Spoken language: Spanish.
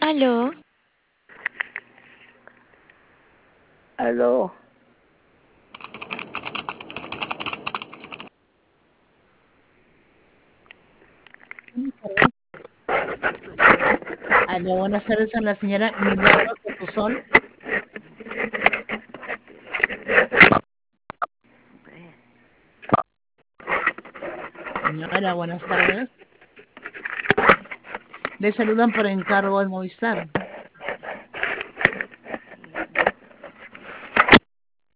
Aló, Aló, Aló, buenas tardes a la señora Milagros de tu Sol. Señora, buenas tardes. Le saludan por encargo al Movistar.